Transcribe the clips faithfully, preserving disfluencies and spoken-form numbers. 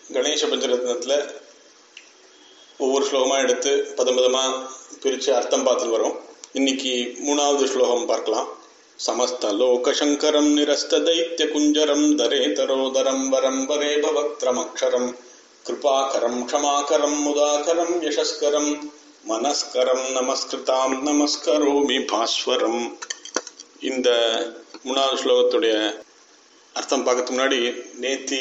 கணேச பஞ்சரத்னத்தில் ஒவ்வொரு ஸ்லோகமாக எடுத்து பதம் பதமாக பிரித்து அர்த்தம் பார்த்துட்டு வரோம். இன்னைக்கு மூணாவது ஸ்லோகம் பார்க்கலாம். சமஸ்த லோகசங்கரம் நிரஸ்த தைத்திய குஞ்சரம் தரே தரோதரம் வரம் வரே பவக்திரமக்ஷரம் கிருபாகரம் க்ஷமாகரம் முதாகரம் யசஸ்கரம் மனஸ்கரம் நமஸ்கிருதாம் நமஸ்கரோமி பாஸ்வரம். இந்த மூணாவது ஸ்லோகத்துடைய அர்த்தம் பார்க்கறதுக்கு முன்னாடி நேத்தி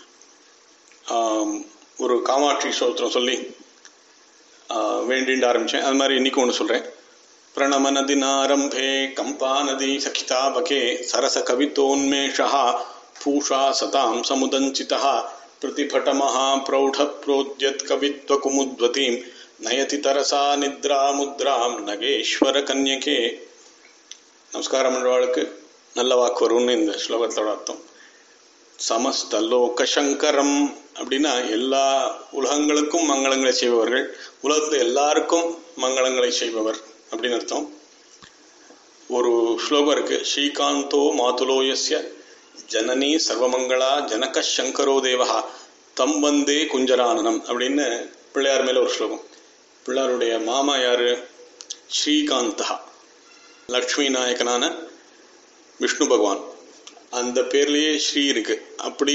ஒரு காமாட்சி ஸ்தோத்திரம் சொல்லி வேண்டின்னு ஆரம்பித்தேன். அது மாதிரி இன்னைக்கு ஒன்று சொல்கிறேன். பிரணம நதினாரம்பே கம்பா நதி சகிதாபகே சரச கவித்தோன்மேஷா பூஷா சதாம் சமுதஞ்சிதா பிரதிபட்டமஹா பிரௌಢ ப்ரோத்யத் கவித்வ குமுத்வதீம் நயதி தரசா நித்ரா முத்ராம் நகேஸ்வர கன்யகே. நமஸ்காரம் பண்ணுறவாளுக்கு நல்ல வாக்கு வரும்னு இந்த ஸ்லோகத்தோட அர்த்தம். சமஸ்த லோக சங்கரம் அப்படின்னா எல்லா உலகங்களுக்கும் மங்களங்களை செய்பவர்கள், உலகத்தில் எல்லாருக்கும் மங்களங்களை செய்பவர் அப்படின்னு அர்த்தம். ஒரு ஸ்லோகம் இருக்கு. ஸ்ரீகாந்தோ மாதுலோயஸ்ய ஜனனி சர்வமங்களா ஜனக சங்கரோ தேவஹா தம் வந்தே குஞ்சரானனம் அப்படின்னு பிள்ளையார் மேல ஒரு ஸ்லோகம். பிள்ளையாருடைய மாமா யாரு? ஸ்ரீகாந்தா, லக்ஷ்மி நாயகனான விஷ்ணு பகவான். அந்த பேர்லேயே ஸ்ரீ இருக்கு. அப்படி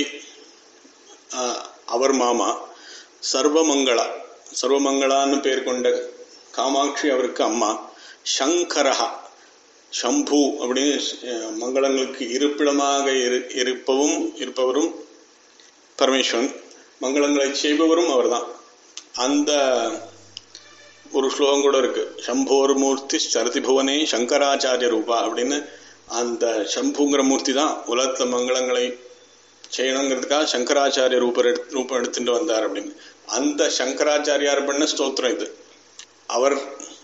அவர் மாமா. சர்வமங்களா, சர்வமங்களான்னு பேர் கொண்ட காமாட்சி அவருக்கு அம்மா. சங்கரஹா, சம்பு அப்படின்னு மங்களங்களுக்கு இருப்பிடமாக இரு இருப்பவும் இருப்பவரும் பரமேஸ்வரன், மங்களங்களை செய்பவரும் அவர் தான். அந்த ஒரு ஸ்லோகம் கூட இருக்கு. சம்போர் மூர்த்தி சரதி புவனே சங்கராச்சாரிய ரூபா அப்படின்னு. அந்த சம்புங்கிற மூர்த்தி தான் உலகத்துல மங்களங்களை செய்யணுங்கிறதுக்காக சங்கராச்சாரிய ரூப ரூபம் எடுத்துட்டு வந்தார் அப்படின்னு. அந்த சங்கராச்சாரியார் பண்ண ஸ்தோத்திரம் இது. அவர்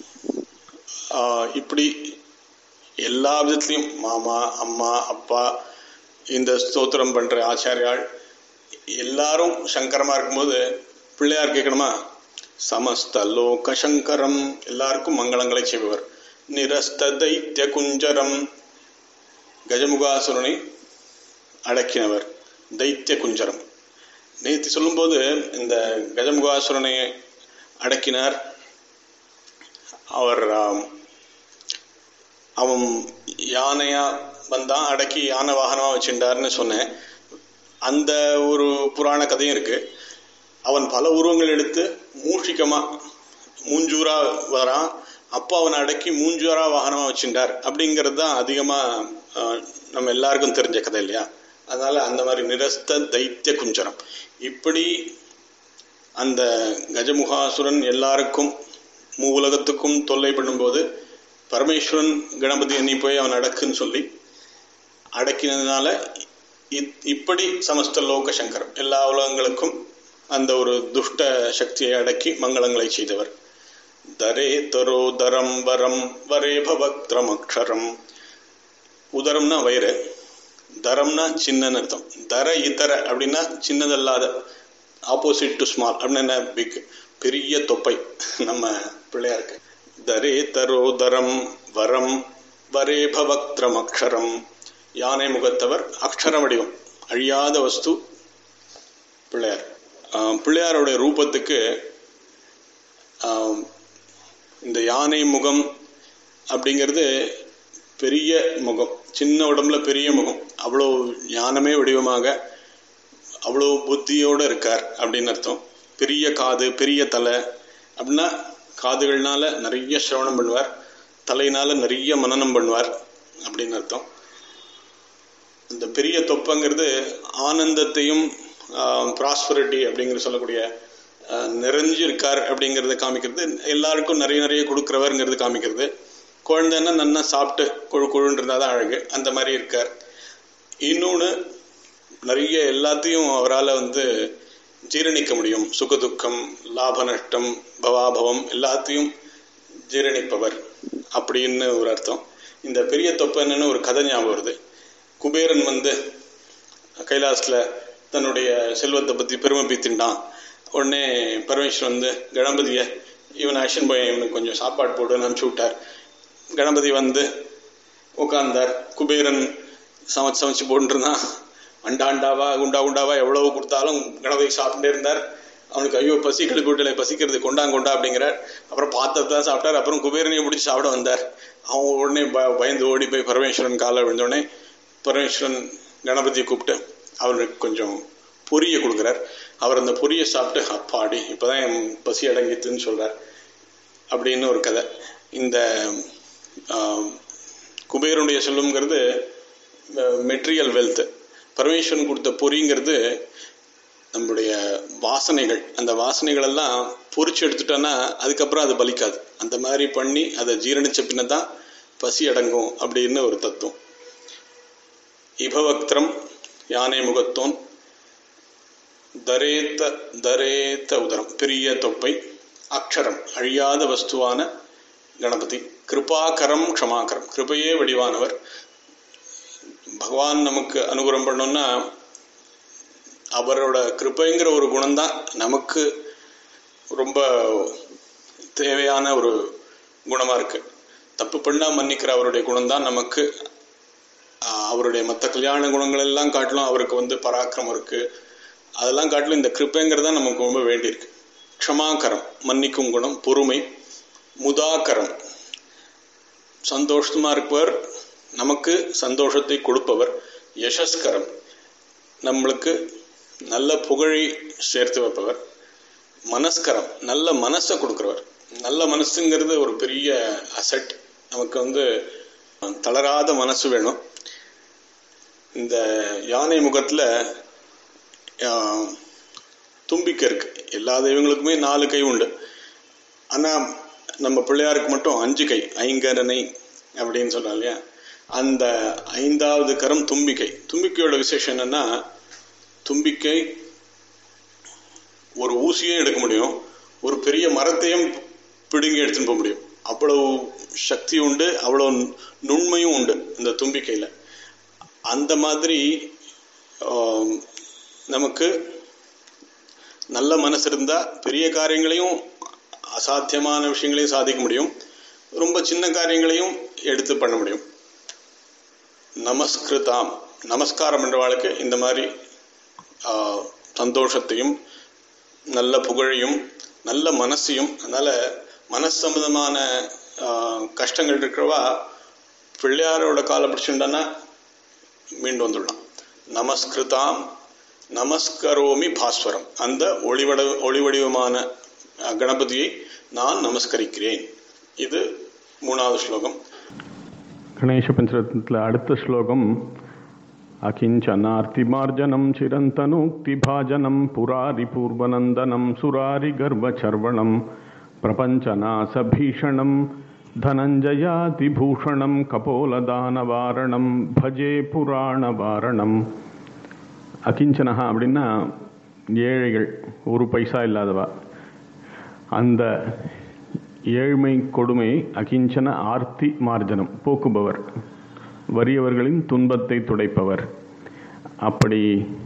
இப்படி எல்லா விதத்திலையும் மாமா, அம்மா, அப்பா, இந்த ஸ்தோத்திரம் பண்ற ஆச்சாரியால் எல்லாரும் சங்கரமா இருக்கும்போது பிள்ளையார் கேட்கணுமா? சமஸ்த லோக சங்கரம், எல்லாருக்கும் மங்களங்களை செய்பவர். நிரஸ்த தைத்திய குஞ்சரம், கஜமுகாசுரனை அடக்கினவர். தைத்திய குஞ்சரம் நேத்தி சொல்லும்போது இந்த கஜமுகாசுரனை அடக்கினார். அவர் அவன் யானையா வந்தான், அடக்கி யானை வாகனமா வச்சுட்டார்னு சொன்னேன். அந்த ஒரு புராண கதையும் இருக்கு. அவன் பல உருவங்கள் எடுத்து மூஷிகமா மூஞ்சூரா வரான். அப்போ அவனை அடக்கி மூஞ்சூரா வாகனமா வச்சுட்டார் அப்படிங்கிறது தான் அதிகமா நம்ம எல்லாருக்கும் தெரிஞ்ச கதை இல்லையா? அதனால அந்த மாதிரி நிரஸ்த தைத்திய குஞ்சரம். இப்படி அந்த கஜமுகாசுரன் எல்லாருக்கும் மூ உலகத்துக்கும் தொல்லை பண்ணும்போது பரமேஸ்வரன் கணபதி எண்ணி போய் அவன் அடக்குன்னு சொல்லி அடக்கினதுனால இப்படி சமஸ்த லோக சங்கரம், எல்லா உலகங்களுக்கும் அந்த ஒரு துஷ்ட சக்தியை அடக்கி மங்களங்களை செய்தவர். தரே தரோ தரம் வரம் வரே பவக்திரம் அக்ஷரம். உதரம்னா வயிறு, தரம்னா சின்னன்னு அர்த்தம். தர இதர அப்படின்னா சின்னதல்லாத, ஆப்போசிட் டு ஸ்மால் அப்படின்னா பிக், பெரிய தொப்பை நம்ம பிள்ளையாருக்கு. தரே தரோ தரம் வரம் வரே பவக்திரம் அக்ஷரம். யானை முகத்தவர், அக்ஷர வடிவம், அழியாத வஸ்து பிள்ளையார். பிள்ளையாருடைய ரூபத்துக்கு இந்த யானை முகம் அப்படிங்கிறது பெரிய முகம், சின்ன உடம்புல பெரிய முகம், அவ்வளோ ஞானமே வடிவமாக அவ்வளோ புத்தியோடு இருக்கார் அப்படின்னு அர்த்தம். பெரிய காது, பெரிய தலை அப்படின்னா காதுகள்னால நிறைய சிரவணம் பண்ணுவார், தலையினால நிறைய மனனம் பண்ணுவார் அப்படின்னு அர்த்தம். இந்த பெரிய தொப்பங்கிறது ஆனந்தத்தையும் ப்ராஸ்பரிட்டி அப்படிங்கிற சொல்லக்கூடிய நிறைஞ்சு இருக்கார் அப்படிங்கிறத காமிக்கிறது. எல்லாருக்கும் நிறைய நிறைய கொடுக்குறவருங்கிறது காமிக்கிறது. குழந்தைன்னா நல்லா சாப்பிட்டு கொழு கொழுன்றதான் அழகு, அந்த மாதிரி இருக்கார். இன்னொன்று, நிறைய எல்லாத்தையும் அவரால் வந்து ஜீரணிக்க முடியும். சுக துக்கம், லாப நஷ்டம், பவாபவம் எல்லாத்தையும் ஜீரணிப்பவர் அப்படின்னு ஒரு அர்த்தம். இந்த பெரிய தொப்பன்னு ஒரு கதை ஞாபகம் வருது. குபேரன் வந்து கைலாசத்தில் தன்னுடைய செல்வத்தை பற்றி பெருமை பீத்தின்டான். உடனே பரமேஸ்வரன் வந்து கணபதியை இவன் ஆக்ஷன் போய் இவனுக்கு கொஞ்சம் சாப்பாடு போடுன்னு அனுப்பிச்சு விட்டார். கணபதி வந்து உட்கார்ந்தார். குபேரன் சமைச்சு சமைச்சு போட்டுருந்தான். அண்டா அண்டாவா குண்டா குண்டாவா எவ்வளவு கொடுத்தாலும் கணபதி சாப்பிட்டே இருந்தார். அவனுக்கு ஐயோ பசி கிளப்பி விட்டலை, பசிக்கிறது கொண்டாங்க கொண்டா அப்படிங்கிறார். அப்புறம் பார்த்ததான் சாப்பிட்டார். அப்புறம் குபேரனையை பிடிச்சி சாப்பிட வந்தார். அவன் உடனே ப பயந்து ஓடி போய் பரமேஸ்வரன் காலை விழுந்தோடனே பரமேஸ்வரன் கணபதியை கூப்பிட்டு அவருக்கு கொஞ்சம் பொரியை கொடுக்குறார். அவர் அந்த பொரியை சாப்பிட்டு அப்பாடி இப்போதான் என் பசி அடங்கித்துன்னு சொல்றார் அப்படின்னு ஒரு கதை. இந்த குபேரனுடைய செல்வம்ங்கிறது மெட்டீரியல் வெல்த், பரமேஸ்வரன் கொடுத்த பொரிங்கிறது நம்மளுடைய வாசனைகள். அந்த வாசனைகள் எல்லாம் பொறிச்சு எடுத்துட்டோன்னா அதுக்கப்புறம் அது பலிக்காது. அந்த மாதிரி பண்ணி அதை ஜீரணிச்ச பின்னதான் பசி அடங்கும் அப்படின்னு ஒரு தத்துவம். இபவக்திரம் யானை முகத்தோன், தரேத்த தரேத்த உதரம் பெரிய தொப்பை, அக்ஷரம் அழியாத வஸ்துவான கணபதி, கிருபாகரம் க்ஷமாகரம் கிருபையே வடிவானவர். பகவான் நமக்கு அனுகிரகம் பண்ணோம்னா அவரோட கிருபைங்கிற ஒரு குணம்தான் நமக்கு ரொம்ப தேவையான ஒரு குணமா இருக்கு. தப்பு பண்ணா மன்னிக்கிற அவருடைய குணம்தான் நமக்கு. அவருடைய மற்ற கல்யாண குணங்கள் எல்லாம் காட்டிலும் அவருக்கு வந்து பராக்கிரமம் இருக்கு. அதெல்லாம் காட்டிலும் இந்த கிருப்பைங்கிறதா நமக்கு ரொம்ப வேண்டியிருக்கு. க்ஷமாகரம் மன்னிக்கும் குணம், பொறுமை, முதாகரம் சந்தோஷமா இருப்பவர், நமக்கு சந்தோஷத்தை கொடுப்பவர், யசஸ்கரம் நம்மளுக்கு நல்ல புகழை சேர்த்து வைப்பவர், மனஸ்கரம் நல்ல மனசை கொடுக்கிறவர். நல்ல மனசுங்கிறது ஒரு பெரிய அசெட். நமக்கு வந்து தளராத மனசு வேணும். இந்த யானை முகத்துல தும்பிக்கை இருக்கு. எல்லா தெய்வங்களுக்குமே நாலு கை உண்டு. ஆனா நம்ம பிள்ளையாருக்கு மட்டும் அஞ்சு கை, ஐங்கரனை அப்படின்னு சொல்றோம் இல்லையா. அந்த ஐந்தாவது கரம் தும்பிக்கை. தும்பிக்கையோட விசேஷம் என்னன்னா, தும்பிக்கை ஒரு ஊசியே எடுக்க முடியும், ஒரு பெரிய மரத்தையும் பிடுங்கி எடுத்துன்னு போக முடியும். அவ்வளவு சக்தி உண்டு, அவ்வளவு நுண்மையும் உண்டு இந்த தும்பிக்கையில. அந்த மாதிரி நமக்கு நல்ல மனசு இருந்தா பெரிய காரியங்களையும் அசாத்தியமான விஷயங்களையும் சாதிக்க முடியும், ரொம்ப சின்ன காரியங்களையும் எடுத்து பண்ண முடியும். நமஸ்கிருதாம் நமஸ்காரம் என்றவாளுக்கு இந்த மாதிரி சந்தோஷத்தையும் நல்ல புகழையும் நல்ல மனசையும், அதனால மனசு சம்பந்தமான கஷ்டங்கள் இருக்கிறவா பிள்ளையாரோட காலை பிடிச்சுட்டானா மீண்டு வந்துடலாம். நமஸ்கிருதாம் நமஸ்கரோமி பாஸ்வரம், அந்த ஒளிவட ஒளிவடிவமான கணபதியை நான் நமஸ்கரிக்கிறேன். இது மூணாவது ஸ்லோகம். கணேச பஞ்சரத்னத்தில் அடுத்த ஸ்லோகம் அகிஞ்சனார்த்திமார்ஜனம் சிரந்தனோக்திபாஜனம் புராரி பூர்வநந்தனம் சுராரி கர்வச்சர்வணம் பிரபஞ்சநாசபீஷணம் தனஞ்சயாதிபூஷணம் கபோலதானவாரணம் பஜே புராணவாரணம். அகிஞ்சனஹா அப்படின்னா ஏழைகள், ஒரு பைசா இல்லாதவா. அந்த ஏழ்மை கொடுமை அகிஞ்சன ஆர்த்தி மார்ஜனம் போக்குபவர், வறியவர்களின் துன்பத்தை துடைப்பவர். அப்படி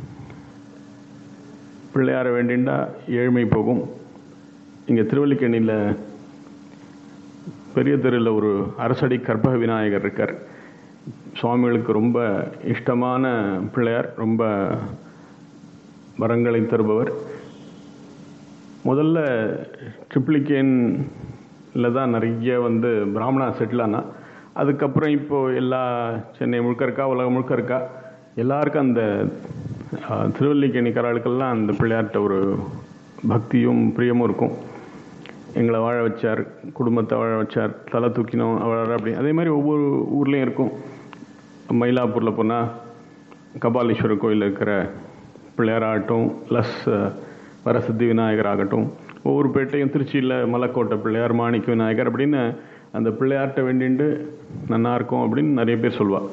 பிள்ளையார வேண்டிண்டா ஏழ்மை போகும். இங்கே திருவல்லிக்கேணியில் பெரிய தெருவில் ஒரு அரசடி கற்பக விநாயகர் இருக்கார். சுவாமிகளுக்கு ரொம்ப இஷ்டமான பிள்ளையார், ரொம்ப வரங்களை தருபவர். முதல்ல ட்ரிப்ளிகேனில் தான் நிறைய வந்து பிராமணா செட்டில் ஆனால், அதுக்கப்புறம் இப்போது எல்லா சென்னை முழுக்க இருக்கா, உலகம் முழுக்க இருக்கா, எல்லாருக்கும் அந்த திருவல்லிக்கேணிக்காரர்களுக்கெல்லாம் அந்த பிள்ளையார்கிட்ட ஒரு பக்தியும் பிரியமும் இருக்கும். எங்களை வாழ வச்சார், குடும்பத்தை வாழ வச்சார், தலை தூக்கினோம் வாழ, அப்படி அதே மாதிரி ஒவ்வொரு ஊர்லேயும் இருக்கும். மயிலாப்பூரில் போனால் கபாலீஸ்வரர் கோயிலில் இருக்கிற பிள்ளையாராகட்டும், ப்ளஸ் வரசித்தி விநாயகர் ஆகட்டும், ஒவ்வொரு பேட்டையும் திருச்சியில் மலைக்கோட்டை பிள்ளையார், மாணிக்க விநாயகர் அப்படின்னு அந்த பிள்ளையார்கிட்ட வேண்டிட்டு நல்லா இருக்கும் அப்படின்னு நிறைய பேர் சொல்லுவாள்.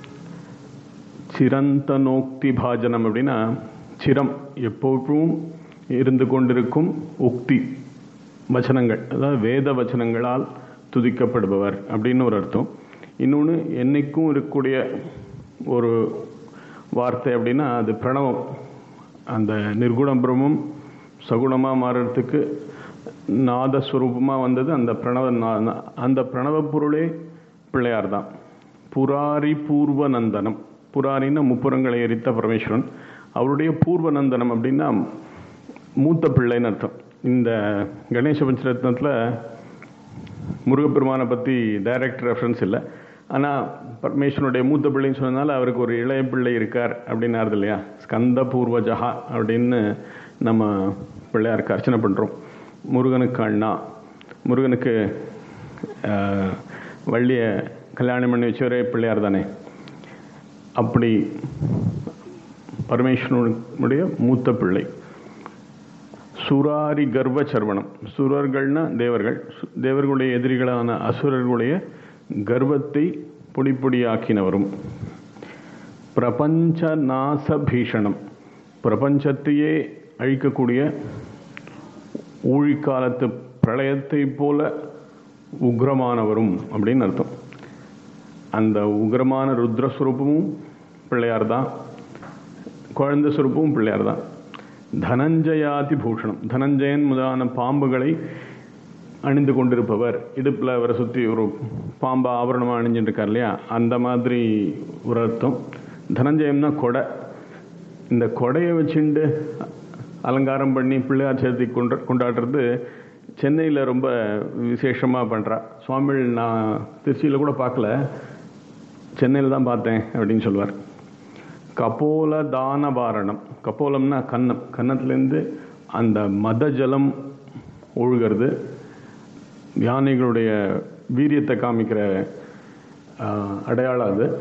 சிரந்தனோக்தி பாஜனம் அப்படின்னா சிரம் எப்போதும் இருந்து கொண்டிருக்கும், உக்தி வச்சனங்கள், அதாவது வேத வச்சனங்களால் துதிக்கப்படுபவர் அப்படின்னு ஒரு அர்த்தம். இன்னொன்று என்னைக்கும் இருக்கக்கூடிய ஒரு வார்த்தை அப்படின்னா அது பிரணவம். அந்த நிர்குண பிரம்மம் சகுணமாக மாறுறதுக்கு நாதஸ்வரூபமாக வந்தது அந்த பிரணவ. அந்த பிரணவ பொருளே பிள்ளையார் தான். புராரி பூர்வநந்தனம், புராரின்னா முப்புறங்களை எரித்த பரமேஸ்வரன். அவருடைய பூர்வநந்தனம் அப்படின்னா மூத்த பிள்ளைன்னு அர்த்தம். இந்த கணேச பஞ்சரத்னத்தில் முருகப்பெருமானை பற்றி டைரக்ட் ரெஃபரன்ஸ் இல்லை, ஆனால் பரமேஸ்வரனுடைய மூத்த பிள்ளைன்னு சொன்னதுனால அவருக்கு ஒரு இளைய பிள்ளை இருக்கார் அப்படின்னு ஆறுது இல்லையா. ஸ்கந்த பூர்வஜகா அப்படின்னு நம்ம பிள்ளையாருக்கு அர்ச்சனை பண்ணுறோம். முருகனுக்கு அண்ணா, முருகனுக்கு வள்ளியை கல்யாணம் பண்ணி வச்சவரே பிள்ளையார் தானே. அப்படி பரமேஸ்வரனுடைய மூத்த பிள்ளை. சுராரி கர்வ சர்வணம், சுரர்கள்னா தேவர்கள், தேவர்களுடைய எதிரிகளான அசுரர்களுடைய கர்வத்தை பொடி பொடியாக்கினவரும். பிரபஞ்ச நாச பீஷணம், பிரபஞ்சத்தையே அழிக்கக்கூடிய ஊழிக்காலத்து பிரளயத்தை போல உக்ரமானவரும் அப்படின்னு அர்த்தம். அந்த உக்ரமான ருத்ரஸ்வரூபமும் பிள்ளையார் தான், குழந்தை சுரூபமும் பிள்ளையார் தான். தனஞ்சயாதி பூஷணம், தனஞ்சயன் முதலான பாம்புகளை அணிந்து கொண்டிருப்பவர். இடுப்பில் அவரை சுற்றி ஒரு பாம்பா ஆபரணமாக அணிஞ்சுட்டு இருக்கார் இல்லையா, அந்த மாதிரி ஒரு அர்த்தம். தனஞ்சயம்னா கொடை. இந்த கொடையை வச்சுட்டு அலங்காரம் பண்ணி பிள்ளையார் சேர்த்தி கொண்டு கொண்டாடுறது சென்னையில் ரொம்ப விசேஷமாக பண்ணுறா. சுவாமிகள் நான் திருச்சியில் கூட பார்க்கல, சென்னையில் தான் பார்த்தேன் அப்படின்னு சொல்லுவார். கபோல தானபாரணம், கபோலம்னா கன்னம், கன்னத்துலேருந்து அந்த மத ஜலம் ஒழுகிறது. யானைகளுடைய வீரியத்தை காமிக்கிற அடையாளம் அது.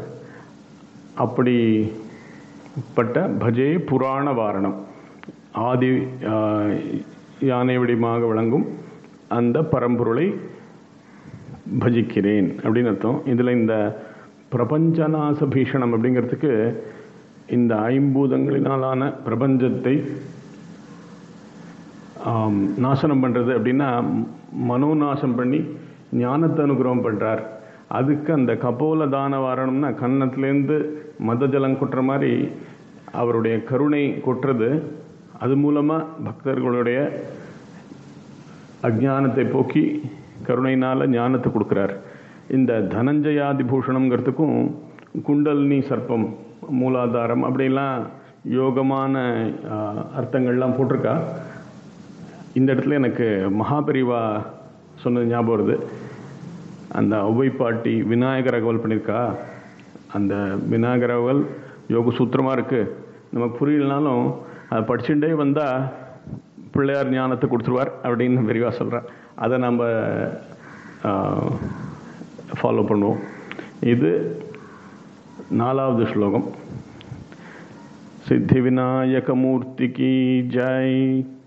அப்படிப்பட்ட பஜே புராண வாரணம், ஆதி யானை வடிவமாக விளங்கும் அந்த பரம்பொருளை பஜிக்கிறேன் அப்படின்னு அர்த்தம். இதில் இந்த பிரபஞ்சநாச பீஷணம் அப்படிங்கிறதுக்கு இந்த ஐம்பூதங்களினாலான பிரபஞ்சத்தை நாசனம் பண்ணுறது அப்படின்னா மனோநாசம் பண்ணி ஞானத்தை அனுகிரகம் பண்ணுறார். அதுக்கு அந்த கபோல தான வாரணம்னா கன்னத்துலேருந்து மத ஜலம் கொட்டுற மாதிரி அவருடைய கருணை கொட்டுறது. அது மூலமாக பக்தர்களுடைய அஜ்ஞானத்தை போக்கி கருணையினால் ஞானத்தை கொடுக்குறார். இந்த தனஞ்சயாதி பூஷணங்கிறதுக்கும் குண்டலினி சர்ப்பம், மூலாதாரம் அப்படிலாம் யோகமான அர்த்தங்கள்லாம் போட்டிருக்கா. இந்த இடத்துல எனக்கு மகாபரிவா சொன்னது ஞாபகம் வருது. அந்த ஒவ்வை பாட்டி விநாயகர் அகவல் பண்ணியிருக்கா. அந்த விநாயகர் அகவல் யோக சூத்திரமாக இருக்குது, நமக்கு புரியலனாலும் அதை படிச்சுட்டே வந்தால் பிள்ளையார் ஞானத்தை கொடுத்துருவார் அப்படின்னு விரிவாக சொல்கிறார். அதை நம்ம ஃபாலோ பண்ணுவோம். இது நாலாவது ஸ்லோகம். சித்தி விநாயக மூர்த்திக்கு ஜெய்.